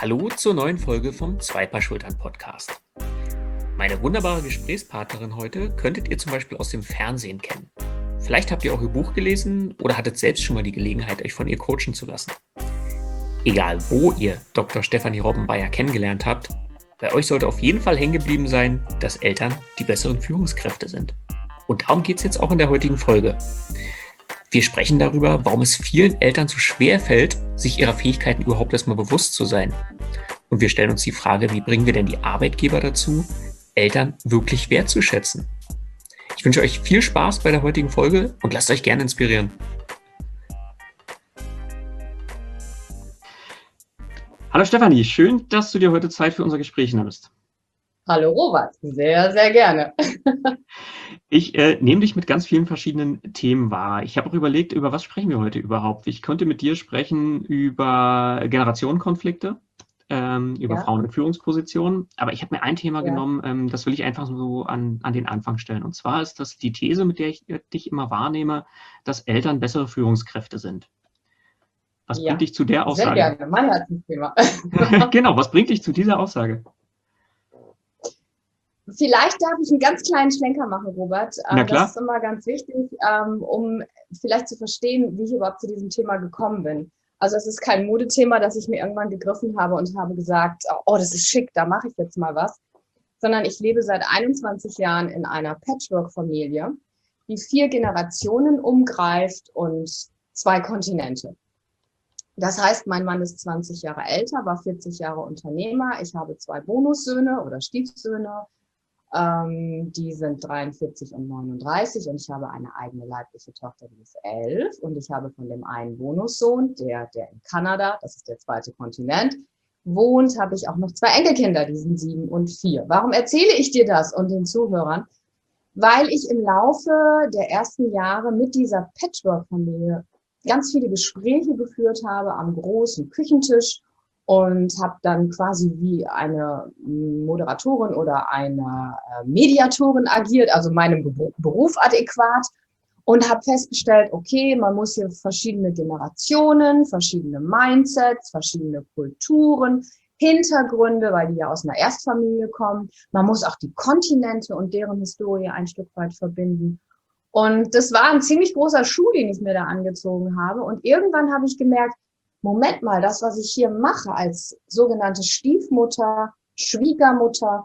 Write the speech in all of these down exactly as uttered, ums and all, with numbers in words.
Hallo zur neuen Folge vom Zwei Paar Schultern Podcast. Meine wunderbare Gesprächspartnerin heute könntet ihr zum Beispiel aus dem Fernsehen kennen. Vielleicht habt ihr auch ihr Buch gelesen oder hattet selbst schon mal die Gelegenheit, euch von ihr coachen zu lassen. Egal wo ihr Doktor Stefanie Robbenbayer kennengelernt habt, bei euch sollte auf jeden Fall hängen geblieben sein, dass Eltern die besseren Führungskräfte sind. Und darum geht es jetzt auch in der heutigen Folge. Wir sprechen darüber, warum es vielen Eltern so schwer fällt, sich ihrer Fähigkeiten überhaupt erstmal bewusst zu sein. Und wir stellen uns die Frage, wie bringen wir denn die Arbeitgeber dazu, Eltern wirklich wertzuschätzen? Ich wünsche euch viel Spaß bei der heutigen Folge und lasst euch gerne inspirieren. Hallo Stefanie, schön, dass du dir heute Zeit für unser Gespräch nimmst. Hallo Robert, sehr, sehr gerne. Ich äh, nehme dich mit ganz vielen verschiedenen Themen wahr. Ich habe auch überlegt, über was sprechen wir heute überhaupt? Ich könnte mit dir sprechen über Generationenkonflikte, ähm, über Ja. Frauen in Führungspositionen. Aber ich habe mir ein Thema Ja. genommen, ähm, das will ich einfach so an, an den Anfang stellen. Und zwar ist das die These, mit der ich äh, dich immer wahrnehme, dass Eltern bessere Führungskräfte sind. Was Ja, bringt dich zu der sehr Aussage? gerne, mein Herzensthema. Genau, was bringt dich zu dieser Aussage? Vielleicht darf ich einen ganz kleinen Schlenker machen, Robert. Na Ähm, klar. Das ist immer ganz wichtig, ähm, um vielleicht zu verstehen, wie ich überhaupt zu diesem Thema gekommen bin. Also es ist kein Modethema, das ich mir irgendwann gegriffen habe und habe gesagt, oh, das ist schick, da mache ich jetzt mal was. Sondern ich lebe seit einundzwanzig Jahren in einer Patchwork-Familie, die vier Generationen umgreift und zwei Kontinente. Das heißt, mein Mann ist zwanzig Jahre älter, war vierzig Jahre Unternehmer. Ich habe zwei Bonussöhne oder Stiefsöhne. Ähm, die sind dreiundvierzig und neununddreißig und ich habe eine eigene leibliche Tochter, die ist elf. Und ich habe von dem einen Bonussohn, der, der in Kanada, das ist der zweite Kontinent, wohnt, habe ich auch noch zwei Enkelkinder, die sind sieben und vier. Warum erzähle ich dir das und den Zuhörern? Weil ich im Laufe der ersten Jahre mit dieser Patchwork-Familie ganz viele Gespräche geführt habe am großen Küchentisch und habe dann quasi wie eine Moderatorin oder eine Mediatorin agiert, also meinem Beruf adäquat, und habe festgestellt, okay, man muss hier verschiedene Generationen, verschiedene Mindsets, verschiedene Kulturen, Hintergründe, weil die ja aus einer Erstfamilie kommen. Man muss auch die Kontinente und deren Historie ein Stück weit verbinden. Und das war ein ziemlich großer Schuh, den ich mir da angezogen habe. Und irgendwann habe ich gemerkt, Moment mal, das, was ich hier mache als sogenannte Stiefmutter, Schwiegermutter,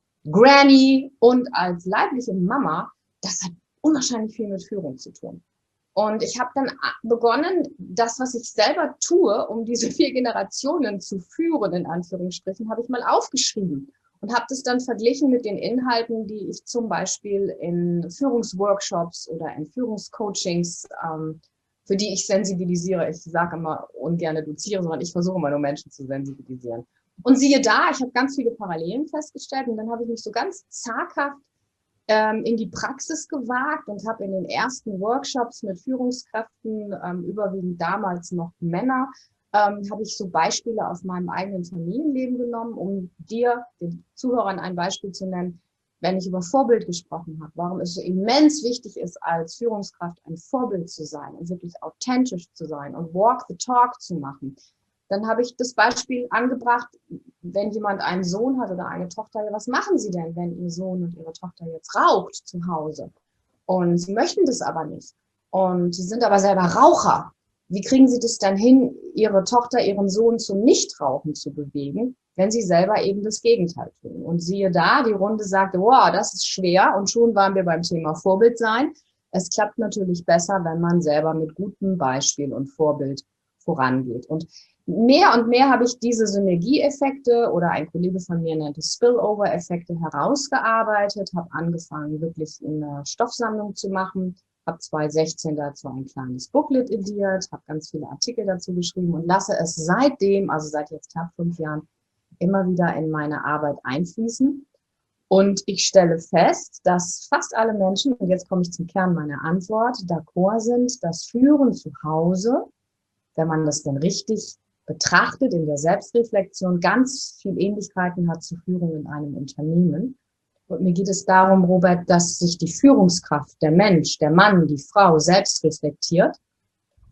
Granny und als leibliche Mama, das hat unwahrscheinlich viel mit Führung zu tun. Und ich habe dann begonnen, das, was ich selber tue, um diese vier Generationen zu führen, in Anführungsstrichen, habe ich mal aufgeschrieben. Und habe das dann verglichen mit den Inhalten, die ich zum Beispiel in Führungsworkshops oder in Führungscoachings, ähm, für die ich sensibilisiere. Ich sage immer ungern doziere, sondern ich versuche immer nur Menschen zu sensibilisieren. Und siehe da, ich habe ganz viele Parallelen festgestellt und dann habe ich mich so ganz zaghaft ähm, in die Praxis gewagt und habe in den ersten Workshops mit Führungskräften, ähm, überwiegend damals noch Männer, Ähm, habe ich so Beispiele aus meinem eigenen Familienleben genommen, um dir, den Zuhörern, ein Beispiel zu nennen, wenn ich über Vorbild gesprochen habe, warum es so immens wichtig ist, als Führungskraft ein Vorbild zu sein und wirklich authentisch zu sein und walk the talk zu machen. Dann habe ich das Beispiel angebracht, wenn jemand einen Sohn hat oder eine Tochter, ja, was machen Sie denn, wenn Ihr Sohn und Ihre Tochter jetzt raucht zu Hause? Und Sie möchten das aber nicht. Und Sie sind aber selber Raucher. Wie kriegen Sie das dann hin, Ihre Tochter, Ihren Sohn zum Nichtrauchen zu bewegen, wenn Sie selber eben das Gegenteil tun? Und siehe da, die Runde sagte, wow, das ist schwer. Und schon waren wir beim Thema Vorbild sein. Es klappt natürlich besser, wenn man selber mit gutem Beispiel und Vorbild vorangeht. Und mehr und mehr habe ich diese Synergieeffekte oder ein Kollege von mir nennt es Spillover-Effekte herausgearbeitet, habe angefangen, wirklich eine Stoffsammlung zu machen, habe zwanzig sechzehn dazu ein kleines Booklet ediert, habe ganz viele Artikel dazu geschrieben und lasse es seitdem, also seit jetzt knapp fünf Jahren, immer wieder in meine Arbeit einfließen. Und ich stelle fest, dass fast alle Menschen, und jetzt komme ich zum Kern meiner Antwort, d'accord sind, dass Führen zu Hause, wenn man das denn richtig betrachtet, in der Selbstreflexion ganz viel Ähnlichkeiten hat zu Führung in einem Unternehmen. Und mir geht es darum, Robert, dass sich die Führungskraft, der Mensch, der Mann, die Frau selbst reflektiert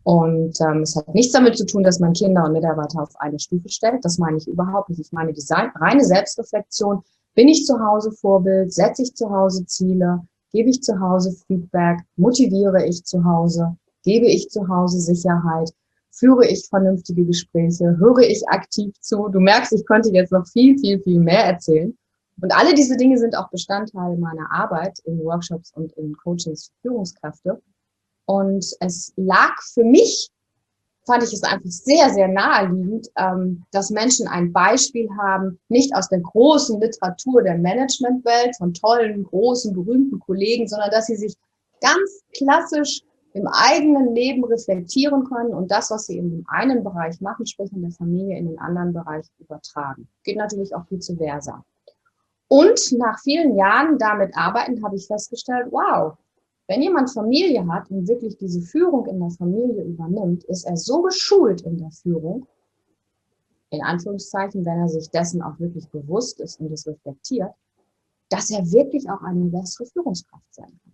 Und ähm, es hat nichts damit zu tun, dass man Kinder und Mitarbeiter auf eine Stufe stellt. Das meine ich überhaupt nicht. Ich meine die reine Selbstreflexion. Bin ich zu Hause Vorbild? Setze ich zu Hause Ziele? Gebe ich zu Hause Feedback? Motiviere ich zu Hause? Gebe ich zu Hause Sicherheit? Führe ich vernünftige Gespräche? Höre ich aktiv zu? Du merkst, ich könnte jetzt noch viel, viel, viel mehr erzählen. Und alle diese Dinge sind auch Bestandteil meiner Arbeit in Workshops und in Coachings für Führungskräfte. Und es lag für mich, fand ich es einfach sehr, sehr naheliegend, ähm, dass Menschen ein Beispiel haben, nicht aus der großen Literatur der Managementwelt von tollen, großen, berühmten Kollegen, sondern dass sie sich ganz klassisch im eigenen Leben reflektieren können und das, was sie in dem einen Bereich machen, sprich in der Familie, in den anderen Bereich übertragen. Geht natürlich auch vice versa. Und nach vielen Jahren damit arbeiten, habe ich festgestellt, wow, wenn jemand Familie hat und wirklich diese Führung in der Familie übernimmt, ist er so geschult in der Führung, in Anführungszeichen, wenn er sich dessen auch wirklich bewusst ist und es reflektiert, dass er wirklich auch eine bessere Führungskraft sein kann.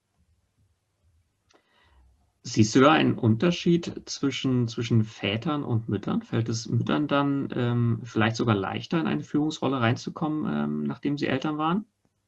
Siehst du da einen Unterschied zwischen, zwischen Vätern und Müttern? Fällt es Müttern dann ähm, vielleicht sogar leichter, in eine Führungsrolle reinzukommen, ähm, nachdem sie Eltern waren?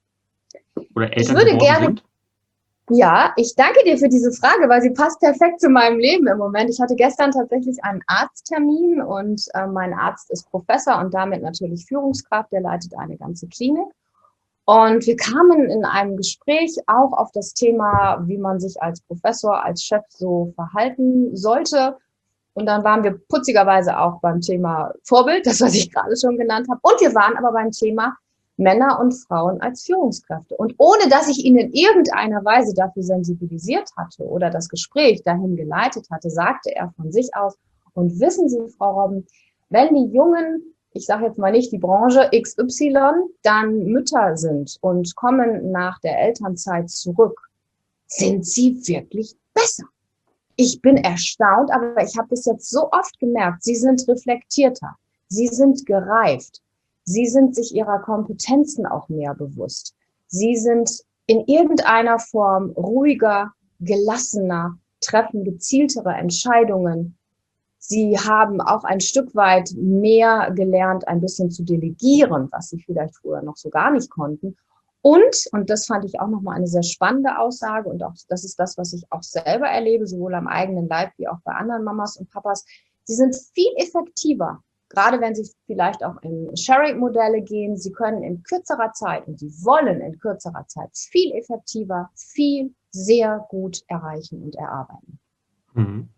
Oder Eltern ich würde geworden gerne, sind? Ja, ich danke dir für diese Frage, weil sie passt perfekt zu meinem Leben im Moment. Ich hatte gestern tatsächlich einen Arzttermin und äh, mein Arzt ist Professor und damit natürlich Führungskraft, der leitet eine ganze Klinik. Und wir kamen in einem Gespräch auch auf das Thema, wie man sich als Professor, als Chef so verhalten sollte. Und dann waren wir putzigerweise auch beim Thema Vorbild, das, was ich gerade schon genannt habe. Und wir waren aber beim Thema Männer und Frauen als Führungskräfte. Und ohne, dass ich ihn in irgendeiner Weise dafür sensibilisiert hatte oder das Gespräch dahin geleitet hatte, sagte er von sich aus, und wissen Sie, Frau Robben, wenn die Jungen, ich sage jetzt mal nicht die Branche X Y, dann Mütter sind und kommen nach der Elternzeit zurück, sind sie wirklich besser. Ich bin erstaunt, aber ich habe das jetzt so oft gemerkt, sie sind reflektierter, sie sind gereift. Sie sind sich ihrer Kompetenzen auch mehr bewusst. Sie sind in irgendeiner Form ruhiger, gelassener, treffen gezieltere Entscheidungen. Sie haben auch ein Stück weit mehr gelernt, ein bisschen zu delegieren, was sie vielleicht früher noch so gar nicht konnten. Und, und das fand ich auch nochmal eine sehr spannende Aussage, und auch das ist das, was ich auch selber erlebe, sowohl am eigenen Leib wie auch bei anderen Mamas und Papas, sie sind viel effektiver. Gerade wenn Sie vielleicht auch in Sharing-Modelle gehen, Sie können in kürzerer Zeit und Sie wollen in kürzerer Zeit viel effektiver, viel sehr gut erreichen und erarbeiten. Mhm.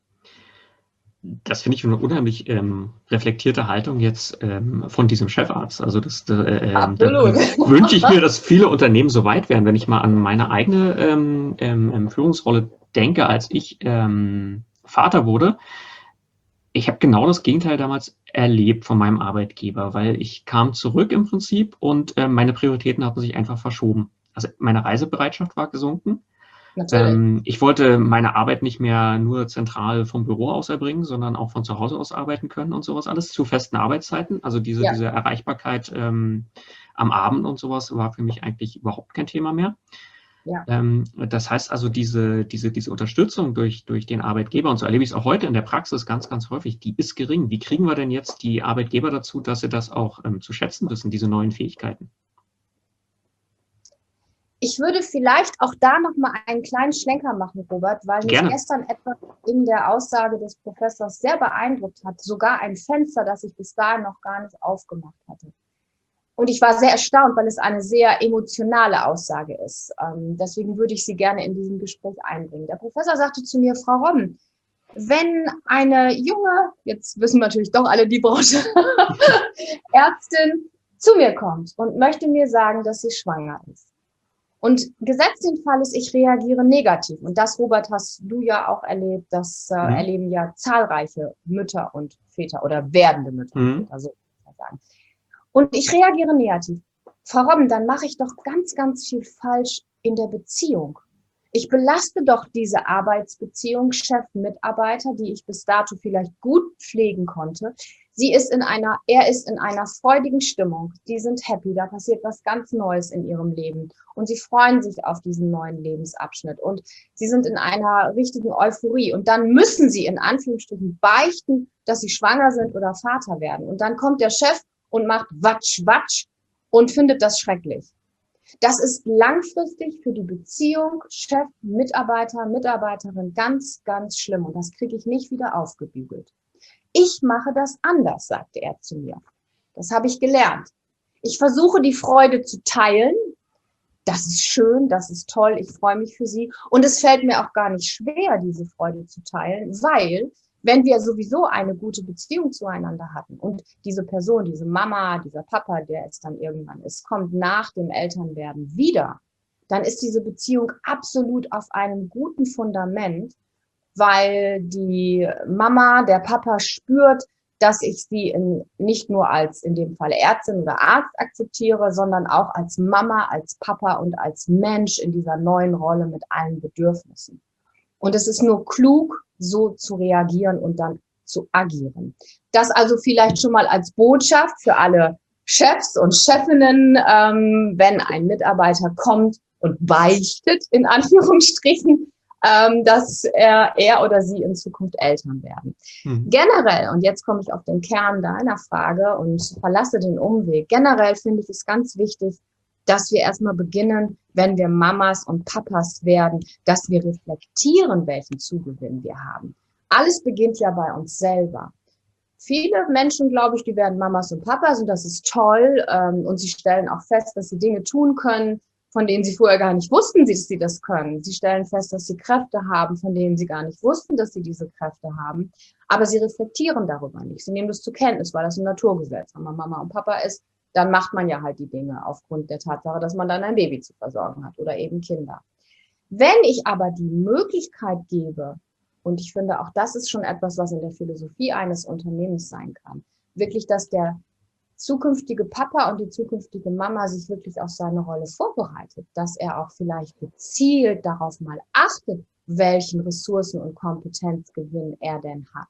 Das finde ich eine unheimlich ähm, reflektierte Haltung jetzt ähm, von diesem Chefarzt. Also das, äh, Absolut. Da wünsche ich mir, dass viele Unternehmen so weit wären, wenn ich mal an meine eigene ähm, ähm, Führungsrolle denke, als ich ähm, Vater wurde. Ich habe genau das Gegenteil damals erlebt von meinem Arbeitgeber, weil ich kam zurück im Prinzip und äh, meine Prioritäten hatten sich einfach verschoben. Also meine Reisebereitschaft war gesunken. Ähm, ich wollte meine Arbeit nicht mehr nur zentral vom Büro aus erbringen, sondern auch von zu Hause aus arbeiten können und sowas alles zu festen Arbeitszeiten. Also diese, Ja. diese Erreichbarkeit ähm, am Abend und sowas war für mich eigentlich überhaupt kein Thema mehr. Ja. Ähm, das heißt also, diese, diese, diese Unterstützung durch, durch den Arbeitgeber, und so erlebe ich es auch heute in der Praxis ganz, ganz häufig, die ist gering. Wie kriegen wir denn jetzt die Arbeitgeber dazu, dass sie das auch ähm, zu schätzen wissen, diese neuen Fähigkeiten? Ich würde vielleicht auch da nochmal einen kleinen Schlenker machen, Robert, weil mich Gerne. gestern etwas in der Aussage des Professors sehr beeindruckt hat. Sogar ein Fenster, das ich bis dahin noch gar nicht aufgemacht hatte. Und ich war sehr erstaunt, weil es eine sehr emotionale Aussage ist. Ähm, deswegen würde ich sie gerne in diesem Gespräch einbringen. Der Professor sagte zu mir, Frau Robben, wenn eine junge, jetzt wissen wir natürlich doch alle die Branche, Ärztin zu mir kommt und möchte mir sagen, dass sie schwanger ist. Und gesetzt den Fall ist, ich reagiere negativ. Und das, Robert, hast du ja auch erlebt. Das äh, Mhm. erleben ja zahlreiche Mütter und Väter oder werdende Mütter und Mhm. Väter, so kann man sagen. Und ich reagiere negativ. Frau Robben, dann mache ich doch ganz, ganz viel falsch in der Beziehung. Ich belaste doch diese Arbeitsbeziehung, Chef, Mitarbeiter, die ich bis dato vielleicht gut pflegen konnte. Sie ist in einer, er ist in einer freudigen Stimmung. Die sind happy, da passiert was ganz Neues in ihrem Leben. Und sie freuen sich auf diesen neuen Lebensabschnitt. Und sie sind in einer richtigen Euphorie. Und dann müssen sie in Anführungsstrichen beichten, dass sie schwanger sind oder Vater werden. Und dann kommt der Chef und macht Watsch, Watsch und findet das schrecklich. Das ist langfristig für die Beziehung Chef, Mitarbeiter, Mitarbeiterin ganz, ganz schlimm. Und das kriege ich nicht wieder aufgebügelt. Ich mache das anders, sagte er zu mir. Das habe ich gelernt. Ich versuche, die Freude zu teilen. Das ist schön, das ist toll, ich freue mich für Sie. Und es fällt mir auch gar nicht schwer, diese Freude zu teilen, weil wenn wir sowieso eine gute Beziehung zueinander hatten und diese Person, diese Mama, dieser Papa, der es dann irgendwann ist, kommt nach dem Elternwerden wieder, dann ist diese Beziehung absolut auf einem guten Fundament, weil die Mama, der Papa spürt, dass ich sie in, nicht nur als in dem Fall Ärztin oder Arzt akzeptiere, sondern auch als Mama, als Papa und als Mensch in dieser neuen Rolle mit allen Bedürfnissen. Und es ist nur klug, so zu reagieren und dann zu agieren. Das also vielleicht schon mal als Botschaft für alle Chefs und Chefinnen, ähm, wenn ein Mitarbeiter kommt und beichtet, in Anführungsstrichen, ähm, dass er, er oder sie in Zukunft Eltern werden. Mhm. Generell, und jetzt komme ich auf den Kern deiner Frage und verlasse den Umweg, generell finde ich es ganz wichtig, dass wir erstmal beginnen, wenn wir Mamas und Papas werden, dass wir reflektieren, welchen Zugewinn wir haben. Alles beginnt ja bei uns selber. Viele Menschen, glaube ich, die werden Mamas und Papas und das ist toll. Ähm, und sie stellen auch fest, dass sie Dinge tun können, von denen sie vorher gar nicht wussten, dass sie das können. Sie stellen fest, dass sie Kräfte haben, von denen sie gar nicht wussten, dass sie diese Kräfte haben. Aber sie reflektieren darüber nicht. Sie nehmen das zur Kenntnis, weil das ein Naturgesetz. Wenn man Mama und Papa ist, dann macht man ja halt die Dinge aufgrund der Tatsache, dass man dann ein Baby zu versorgen hat oder eben Kinder. Wenn ich aber die Möglichkeit gebe, und ich finde, auch das ist schon etwas, was in der Philosophie eines Unternehmens sein kann, wirklich, dass der zukünftige Papa und die zukünftige Mama sich wirklich auf seine Rolle vorbereitet, dass er auch vielleicht gezielt darauf mal achtet, welchen Ressourcen und Kompetenzgewinn er denn hat.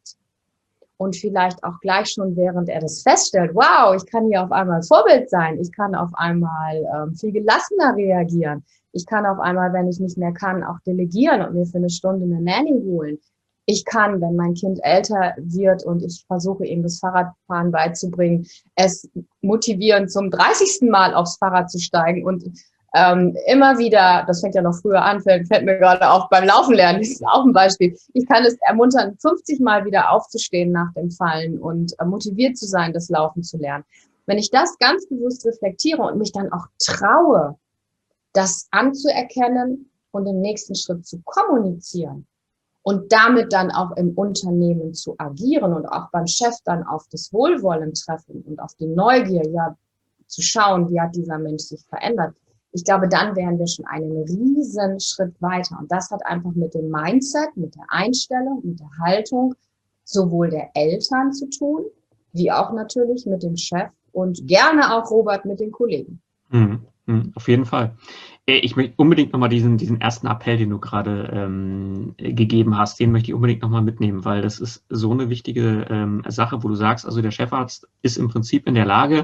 Und vielleicht auch gleich schon, während er das feststellt, wow, ich kann hier auf einmal Vorbild sein, ich kann auf einmal ähm, viel gelassener reagieren, ich kann auf einmal, wenn ich nicht mehr kann, auch delegieren und mir für eine Stunde eine Nanny holen. Ich kann, wenn mein Kind älter wird und ich versuche, ihm das Fahrradfahren beizubringen, es motivieren, zum dreißigsten Mal aufs Fahrrad zu steigen und ähm, immer wieder, das fängt ja noch früher an, fällt, fällt mir gerade auf, beim Laufen lernen, das ist auch ein Beispiel. Ich kann es ermuntern, fünfzig Mal wieder aufzustehen nach dem Fallen und äh, motiviert zu sein, das Laufen zu lernen. Wenn ich das ganz bewusst reflektiere und mich dann auch traue, das anzuerkennen und im nächsten Schritt zu kommunizieren, und damit dann auch im Unternehmen zu agieren und auch beim Chef dann auf das Wohlwollen treffen und auf die Neugier, ja, zu schauen, wie hat dieser Mensch sich verändert. Ich glaube, dann wären wir schon einen riesen Schritt weiter. Und das hat einfach mit dem Mindset, mit der Einstellung, mit der Haltung sowohl der Eltern zu tun, wie auch natürlich mit dem Chef und gerne auch, Robert, mit den Kollegen. Mhm. Auf jeden Fall. Ich möchte unbedingt nochmal diesen, diesen ersten Appell, den du gerade ähm, gegeben hast, den möchte ich unbedingt nochmal mitnehmen, weil das ist so eine wichtige ähm, Sache, wo du sagst, also der Chefarzt ist im Prinzip in der Lage,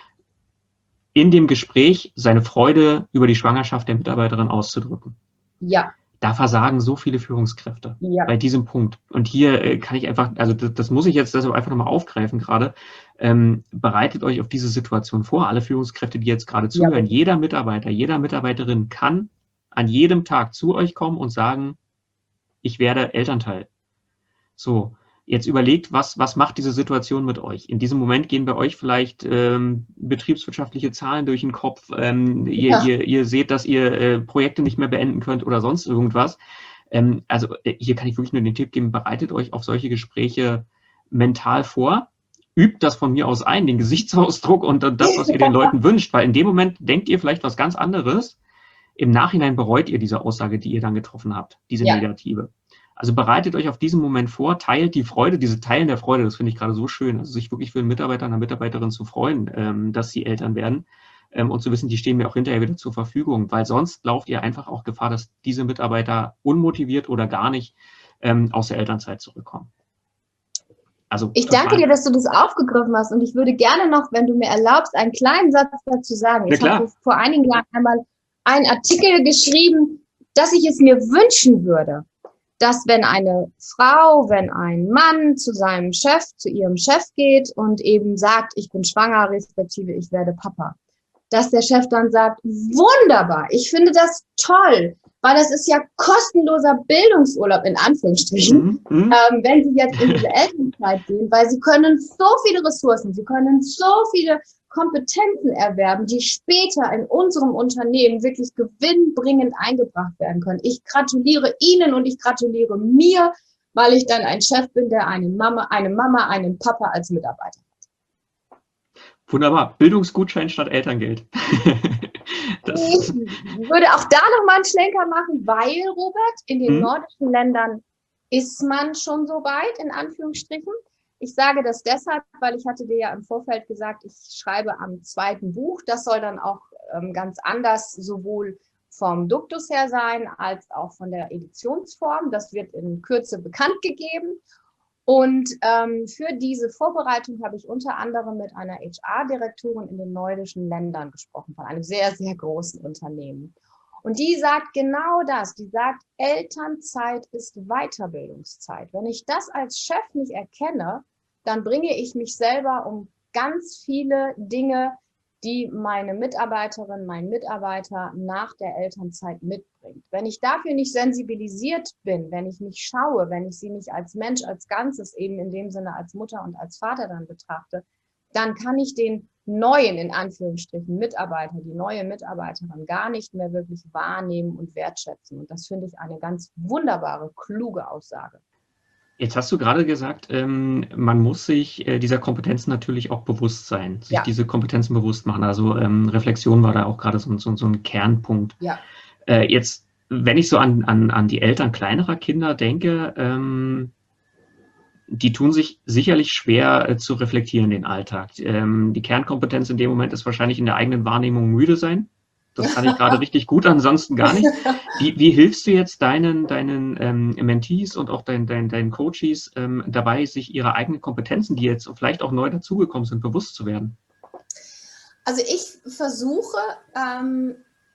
in dem Gespräch seine Freude über die Schwangerschaft der Mitarbeiterin auszudrücken. Ja. Da versagen so viele Führungskräfte ja. bei diesem Punkt. Und hier äh, kann ich einfach, also das, das muss ich jetzt deshalb einfach nochmal aufgreifen gerade. Ähm, bereitet euch auf diese Situation vor. Alle Führungskräfte, die jetzt gerade zuhören, ja. jeder Mitarbeiter, jeder Mitarbeiterin kann an jedem Tag zu euch kommen und sagen, ich werde Elternteil. So, jetzt überlegt, was, was macht diese Situation mit euch? In diesem Moment gehen bei euch vielleicht ähm, betriebswirtschaftliche Zahlen durch den Kopf. Ähm, ihr, ja. ihr, ihr seht, dass ihr äh, Projekte nicht mehr beenden könnt oder sonst irgendwas. Ähm, also äh, hier kann ich wirklich nur den Tipp geben, bereitet euch auf solche Gespräche mental vor. Übt das von mir aus ein, den Gesichtsausdruck und äh, das, was ihr den Leuten wünscht. Weil in dem Moment denkt ihr vielleicht was ganz anderes. Im Nachhinein bereut ihr diese Aussage, die ihr dann getroffen habt, diese ja. negative. Also bereitet euch auf diesen Moment vor, teilt die Freude, diese Teilen der Freude, das finde ich gerade so schön, also sich wirklich für einen Mitarbeiter, eine Mitarbeiterin zu freuen, ähm, dass sie Eltern werden ähm, und zu wissen, die stehen mir auch hinterher wieder zur Verfügung, weil sonst lauft ihr einfach auch Gefahr, dass diese Mitarbeiter unmotiviert oder gar nicht ähm, aus der Elternzeit zurückkommen. Also Ich danke total. dir, dass du das aufgegriffen hast und ich würde gerne noch, wenn du mir erlaubst, einen kleinen Satz dazu sagen. Na Ich habe klar. vor einigen Jahren einmal einen Artikel geschrieben, dass ich es mir wünschen würde, dass wenn eine Frau, wenn ein Mann zu seinem Chef, zu ihrem Chef geht und eben sagt, ich bin schwanger, respektive ich werde Papa, dass der Chef dann sagt, wunderbar, ich finde das toll, weil das ist ja kostenloser Bildungsurlaub in Anführungsstrichen, Mhm. Mhm. ähm, wenn sie jetzt in diese Elternzeit gehen, weil sie können so viele Ressourcen, sie können so viele Kompetenzen erwerben, die später in unserem Unternehmen wirklich gewinnbringend eingebracht werden können. Ich gratuliere Ihnen und ich gratuliere mir, weil ich dann ein Chef bin, der eine Mama, eine Mama, einen Papa als Mitarbeiter. Wunderbar. Bildungsgutschein statt Elterngeld. Das, Ich würde auch da noch mal einen Schlenker machen, weil, Robert, in den mhm. nordischen Ländern ist man schon so weit, in Anführungsstrichen. Ich sage das deshalb, weil ich hatte dir ja im Vorfeld gesagt, ich schreibe am zweiten Buch. Das soll dann auch ähm, ganz anders sowohl vom Duktus her sein, als auch von der Editionsform. Das wird in Kürze bekannt gegeben. Und ähm, für diese Vorbereitung habe ich unter anderem mit einer H R-Direktorin in den nordischen Ländern gesprochen, von einem sehr, sehr großen Unternehmen. Und die sagt genau das. Die sagt, Elternzeit ist Weiterbildungszeit. Wenn ich das als Chef nicht erkenne, dann bringe ich mich selber um ganz viele Dinge, die meine Mitarbeiterin, mein Mitarbeiter nach der Elternzeit mitbringt. Wenn ich dafür nicht sensibilisiert bin, wenn ich nicht schaue, wenn ich sie nicht als Mensch, als Ganzes, eben in dem Sinne als Mutter und als Vater dann betrachte, dann kann ich den neuen, in Anführungsstrichen, Mitarbeiter, die neue Mitarbeiterin gar nicht mehr wirklich wahrnehmen und wertschätzen. Und das finde ich eine ganz wunderbare, kluge Aussage. Jetzt hast du gerade gesagt, ähm, man muss sich äh, dieser Kompetenzen natürlich auch bewusst sein, sich Ja. diese Kompetenzen bewusst machen. Also ähm, Reflexion war da auch gerade so, so, so ein Kernpunkt. Ja. Äh, jetzt, wenn ich so an, an, an die Eltern kleinerer Kinder denke, ähm, die tun sich sicherlich schwer äh, zu reflektieren, den Alltag. Ähm, die Kernkompetenz in dem Moment ist wahrscheinlich in der eigenen Wahrnehmung müde sein. Das kann ich gerade richtig gut, ansonsten gar nicht. Wie, wie hilfst du jetzt deinen, deinen ähm, Mentees und auch deinen, deinen, deinen Coaches ähm, dabei, sich ihre eigenen Kompetenzen, die jetzt vielleicht auch neu dazugekommen sind, bewusst zu werden? Also ich versuche, ähm,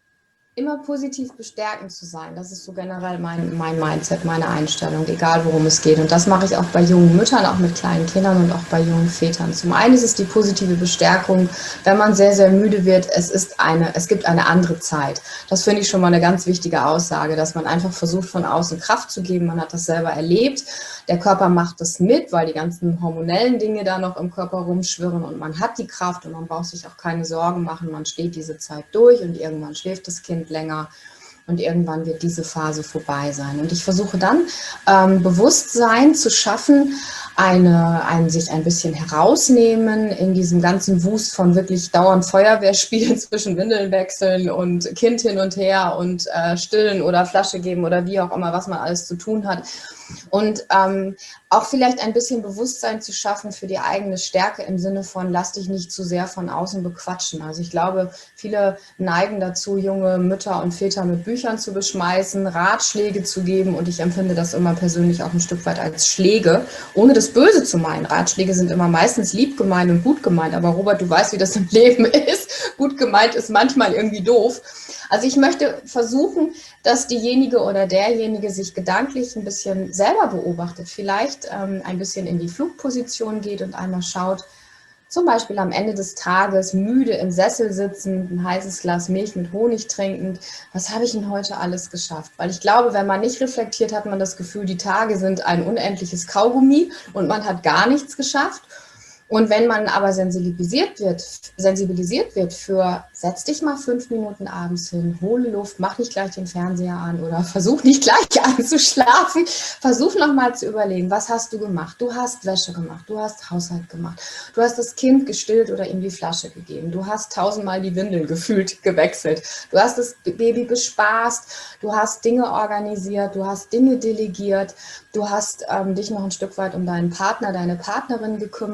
immer positiv bestärkend zu sein. Das ist so generell mein, mein Mindset, meine Einstellung, egal worum es geht. Und das mache ich auch bei jungen Müttern, auch mit kleinen Kindern und auch bei jungen Vätern. Zum einen ist es die positive Bestärkung, wenn man sehr, sehr müde wird, es ist eine, es gibt eine andere Zeit. Das finde ich schon mal eine ganz wichtige Aussage, dass man einfach versucht, von außen Kraft zu geben. Man hat das selber erlebt. Der Körper macht das mit, weil die ganzen hormonellen Dinge da noch im Körper rumschwirren und man hat die Kraft und man braucht sich auch keine Sorgen machen. Man steht diese Zeit durch und irgendwann schläft das Kind länger und irgendwann wird diese Phase vorbei sein. Und ich versuche dann ähm, Bewusstsein zu schaffen, eine, ein, sich ein bisschen herausnehmen in diesem ganzen Wust von wirklich dauernd Feuerwehrspielen zwischen Windeln wechseln und Kind hin und her und äh, stillen oder Flasche geben oder wie auch immer, was man alles zu tun hat. Und ähm, auch vielleicht ein bisschen Bewusstsein zu schaffen für die eigene Stärke im Sinne von, lass dich nicht zu sehr von außen bequatschen. Also ich glaube, viele neigen dazu, junge Mütter und Väter mit Büchern zu beschmeißen, Ratschläge zu geben und ich empfinde das immer persönlich auch ein Stück weit als Schläge, ohne das Böse zu meinen. Ratschläge sind immer meistens lieb gemeint und gut gemeint, aber Robert, du weißt, wie das im Leben ist. Gut gemeint ist manchmal irgendwie doof. Also ich möchte versuchen, dass diejenige oder derjenige sich gedanklich ein bisschen selber beobachtet, vielleicht ähm, ein bisschen in die Flugposition geht und einmal schaut, zum Beispiel am Ende des Tages müde im Sessel sitzend, ein heißes Glas Milch mit Honig trinkend, was habe ich denn heute alles geschafft? Weil ich glaube, wenn man nicht reflektiert, hat man das Gefühl, die Tage sind ein unendliches Kaugummi und man hat gar nichts geschafft. Und wenn man aber sensibilisiert wird, sensibilisiert wird für, setz dich mal fünf Minuten abends hin, hole Luft, mach nicht gleich den Fernseher an oder versuch nicht gleich einzuschlafen, versuch nochmal zu überlegen, was hast du gemacht? Du hast Wäsche gemacht, du hast Haushalt gemacht, du hast das Kind gestillt oder ihm die Flasche gegeben, du hast tausendmal die Windeln gefühlt gewechselt, du hast das Baby bespaßt, du hast Dinge organisiert, du hast Dinge delegiert, du hast ähm, dich noch ein Stück weit um deinen Partner, deine Partnerin gekümmert.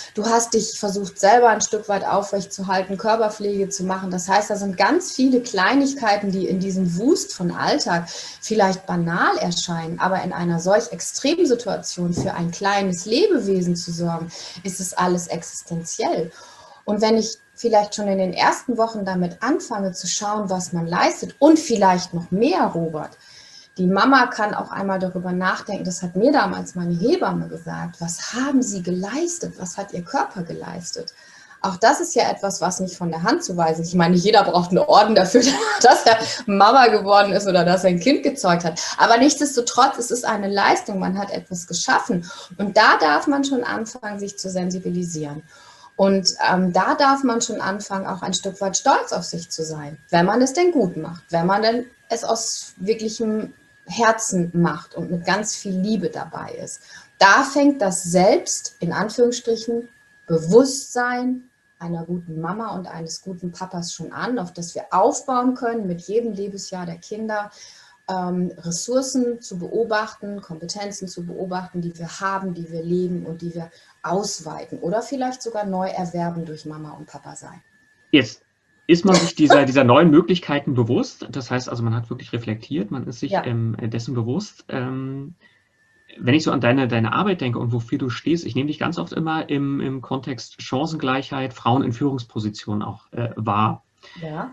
Du hast dich versucht, selber ein Stück weit aufrechtzuerhalten, Körperpflege zu machen. Das heißt, da sind ganz viele Kleinigkeiten, die in diesem Wust von Alltag vielleicht banal erscheinen, aber in einer solch extremen Situation für ein kleines Lebewesen zu sorgen, ist es alles existenziell. Und wenn ich vielleicht schon in den ersten Wochen damit anfange zu schauen, was man leistet und vielleicht noch mehr, Robert, die Mama kann auch einmal darüber nachdenken, das hat mir damals meine Hebamme gesagt, was haben sie geleistet, was hat ihr Körper geleistet? Auch das ist ja etwas, was nicht von der Hand zu weisen ist. Ich meine, nicht jeder braucht einen Orden dafür, dass er Mama geworden ist oder dass er ein Kind gezeugt hat. Aber nichtsdestotrotz, es ist eine Leistung, man hat etwas geschaffen. Und da darf man schon anfangen, sich zu sensibilisieren. Und ähm, da darf man schon anfangen, auch ein Stück weit stolz auf sich zu sein, wenn man es denn gut macht, wenn man denn es aus wirklichem Herzen macht und mit ganz viel Liebe dabei ist. Da fängt das Selbst, in Anführungsstrichen, Bewusstsein einer guten Mama und eines guten Papas schon an, auf das wir aufbauen können mit jedem Lebensjahr der Kinder, ähm, Ressourcen zu beobachten, Kompetenzen zu beobachten, die wir haben, die wir leben und die wir ausweiten oder vielleicht sogar neu erwerben durch Mama und Papa sein. Jetzt ist man sich dieser, dieser neuen Möglichkeiten bewusst. Das heißt also, man hat wirklich reflektiert, man ist sich ja. ähm, dessen bewusst. Ähm, wenn ich so an deine, deine Arbeit denke und wofür du stehst, ich nehme dich ganz oft immer im, im Kontext Chancengleichheit, Frauen in Führungspositionen auch äh, wahr. Ja.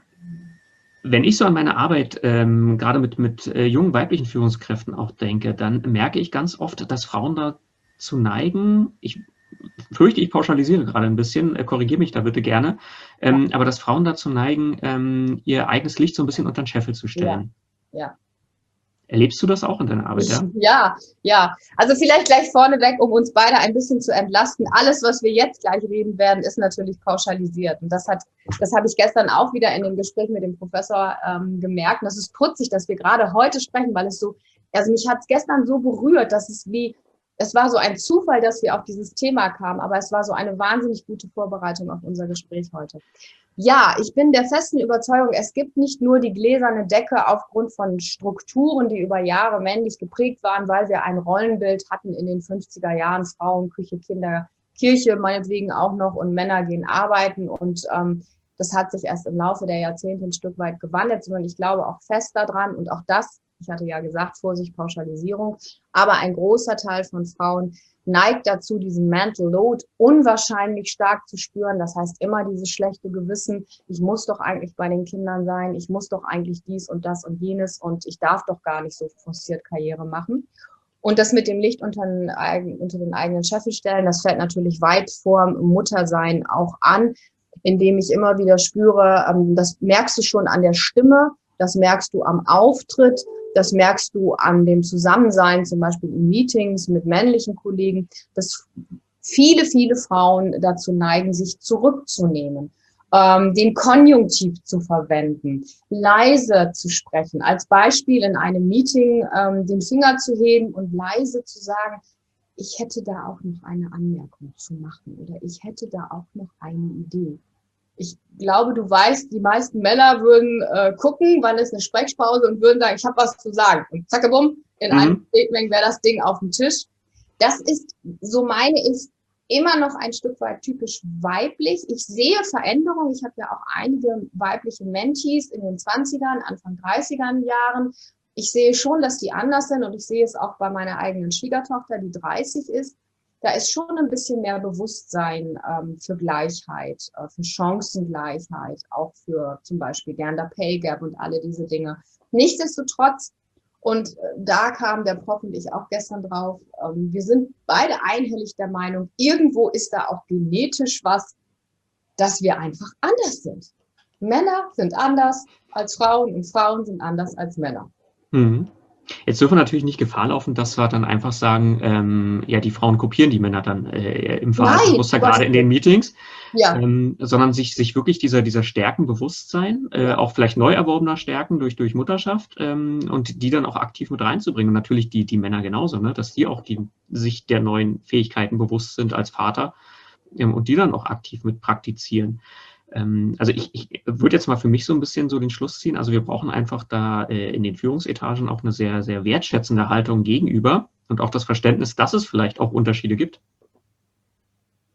Wenn ich so an meine Arbeit ähm, gerade mit, mit äh, jungen weiblichen Führungskräften auch denke, dann merke ich ganz oft, dass Frauen dazu neigen, ich fürchte, ich pauschalisiere gerade ein bisschen, äh, korrigiere mich da bitte gerne, ähm, ja. aber dass Frauen dazu neigen, ähm, ihr eigenes Licht so ein bisschen unter den Scheffel zu stellen. Ja. ja. Erlebst du das auch in deiner Arbeit, ja? Ja, ja. Also vielleicht gleich vorneweg, um uns beide ein bisschen zu entlasten. Alles, was wir jetzt gleich reden werden, ist natürlich pauschalisiert. Und das hat, das habe ich gestern auch wieder in dem Gespräch mit dem Professor ähm, gemerkt. Und das ist putzig, dass wir gerade heute sprechen, weil es so, also mich hat es gestern so berührt, dass es wie, es war so ein Zufall, dass wir auf dieses Thema kamen, aber es war so eine wahnsinnig gute Vorbereitung auf unser Gespräch heute. Ja, ich bin der festen Überzeugung, es gibt nicht nur die gläserne Decke aufgrund von Strukturen, die über Jahre männlich geprägt waren, weil wir ein Rollenbild hatten in den fünfziger Jahren, Frauen, Küche, Kinder, Kirche meinetwegen auch noch und Männer gehen arbeiten und ähm, das hat sich erst im Laufe der Jahrzehnte ein Stück weit gewandelt, sondern ich glaube auch fest daran und auch das, ich hatte ja gesagt, Vorsicht, Pauschalisierung, aber ein großer Teil von Frauen neigt dazu, diesen Mental Load unwahrscheinlich stark zu spüren. Das heißt immer dieses schlechte Gewissen, ich muss doch eigentlich bei den Kindern sein, ich muss doch eigentlich dies und das und jenes und ich darf doch gar nicht so forciert Karriere machen. Und das mit dem Licht unter den, unter den eigenen Scheffel stellen, das fällt natürlich weit vor Muttersein auch an, indem ich immer wieder spüre, das merkst du schon an der Stimme, das merkst du am Auftritt, das merkst du an dem Zusammensein, zum Beispiel in Meetings mit männlichen Kollegen, dass viele, viele Frauen dazu neigen, sich zurückzunehmen, ähm, den Konjunktiv zu verwenden, leise zu sprechen. Als Beispiel in einem Meeting ähm, den Finger zu heben und leise zu sagen, ich hätte da auch noch eine Anmerkung zu machen oder ich hätte da auch noch eine Idee. Ich glaube, du weißt, die meisten Männer würden äh, gucken, wann ist eine Sprechpause und würden sagen, ich habe was zu sagen. Und zackebumm, in mhm. einem Statement wäre das Ding auf dem Tisch. Das ist, so meine ich, immer noch ein Stück weit typisch weiblich. Ich sehe Veränderungen. Ich habe ja auch einige weibliche Mentees in den zwanzigern, Anfang dreißigern Jahren. Ich sehe schon, dass die anders sind und ich sehe es auch bei meiner eigenen Schwiegertochter, die dreißig ist. Da ist schon ein bisschen mehr Bewusstsein ähm, für Gleichheit, äh, für Chancengleichheit, auch für zum Beispiel Gender Pay Gap und alle diese Dinge. Nichtsdestotrotz, und äh, da kam der Prof und ich auch gestern drauf, ähm, wir sind beide einhellig der Meinung, irgendwo ist da auch genetisch was, dass wir einfach anders sind. Männer sind anders als Frauen und Frauen sind anders als Männer. Mhm. Jetzt dürfen wir natürlich nicht Gefahr laufen, dass wir dann einfach sagen, ähm, ja, die Frauen kopieren die Männer dann äh, im Verhaltensmuster, gerade in den Meetings, ja. ähm, sondern sich, sich wirklich dieser, dieser Stärken bewusst sein, äh, auch vielleicht neu erworbener Stärken durch, durch Mutterschaft ähm, und die dann auch aktiv mit reinzubringen. Und natürlich die, die Männer genauso, ne, dass die auch die, sich der neuen Fähigkeiten bewusst sind als Vater ähm, und die dann auch aktiv mit praktizieren. Also ich, ich würde jetzt mal für mich so ein bisschen so den Schluss ziehen, also wir brauchen einfach da äh, in den Führungsetagen auch eine sehr, sehr wertschätzende Haltung gegenüber und auch das Verständnis, dass es vielleicht auch Unterschiede gibt.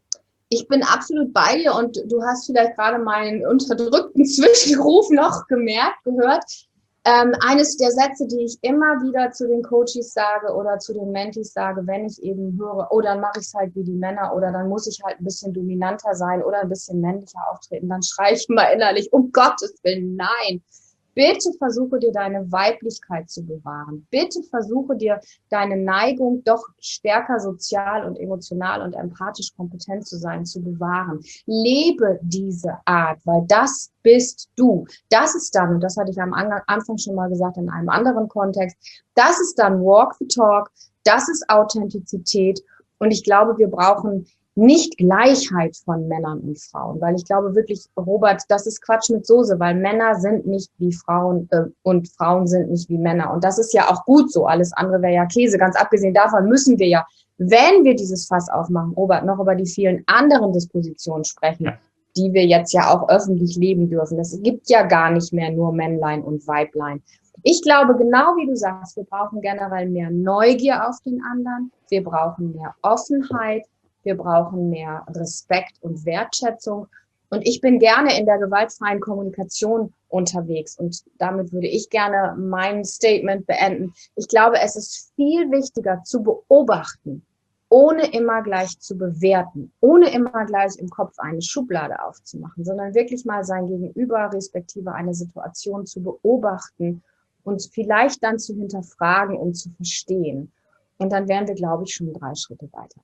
Ich bin absolut bei dir und du hast vielleicht gerade meinen unterdrückten Zwischenruf noch gemerkt, gehört. Ähm, eines der Sätze, die ich immer wieder zu den Coaches sage oder zu den Mentees sage, wenn ich eben höre, oh, dann mache ich es halt wie die Männer oder dann muss ich halt ein bisschen dominanter sein oder ein bisschen männlicher auftreten, dann schreie ich mal innerlich, um Gottes Willen, nein. Bitte versuche dir deine Weiblichkeit zu bewahren. Bitte versuche dir deine Neigung, doch stärker sozial und emotional und empathisch kompetent zu sein, zu bewahren. Lebe diese Art, weil das bist du. Das ist dann, und das hatte ich am Anfang schon mal gesagt in einem anderen Kontext, das ist dann Walk the Talk, das ist Authentizität. Und ich glaube, wir brauchen nicht Gleichheit von Männern und Frauen, weil ich glaube wirklich, Robert, das ist Quatsch mit Soße, weil Männer sind nicht wie Frauen äh, und Frauen sind nicht wie Männer. Und das ist ja auch gut so, alles andere wäre ja Käse. Ganz abgesehen davon müssen wir ja, wenn wir dieses Fass aufmachen, Robert, noch über die vielen anderen Dispositionen sprechen, ja, die wir jetzt ja auch öffentlich leben dürfen. Es gibt ja gar nicht mehr nur Männlein und Weiblein. Ich glaube, genau wie du sagst, wir brauchen generell mehr Neugier auf den anderen, wir brauchen mehr Offenheit, wir brauchen mehr Respekt und Wertschätzung. Und ich bin gerne in der gewaltfreien Kommunikation unterwegs. Und damit würde ich gerne mein Statement beenden. Ich glaube, es ist viel wichtiger zu beobachten, ohne immer gleich zu bewerten, ohne immer gleich im Kopf eine Schublade aufzumachen, sondern wirklich mal sein Gegenüber respektive eine Situation zu beobachten und vielleicht dann zu hinterfragen und zu verstehen. Und dann wären wir, glaube ich, schon drei Schritte weiter.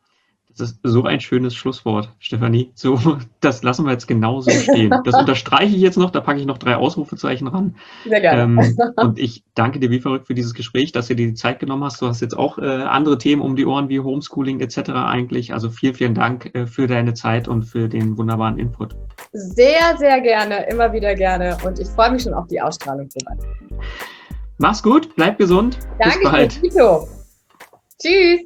Das ist so ein schönes Schlusswort, Stefanie. So, das lassen wir jetzt genauso stehen. Das unterstreiche ich jetzt noch, da packe ich noch drei Ausrufezeichen ran. Sehr gerne. Ähm, und ich danke dir wie verrückt für dieses Gespräch, dass du dir die Zeit genommen hast. Du hast jetzt auch äh, andere Themen um die Ohren wie Homeschooling et cetera eigentlich. Also vielen, vielen Dank äh, für deine Zeit und für den wunderbaren Input. Sehr, sehr gerne, immer wieder gerne. Und ich freue mich schon auf die Ausstrahlung. Mach's gut, bleib gesund. Danke, bis bald. Tito. Tschüss.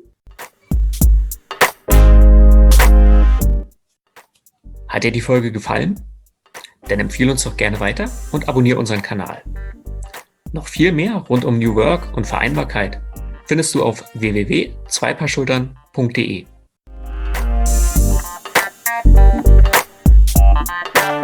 Hat dir die Folge gefallen? Dann empfehle uns doch gerne weiter und abonniere unseren Kanal. Noch viel mehr rund um New Work und Vereinbarkeit findest du auf w w w punkt zwei paar schultern punkt de.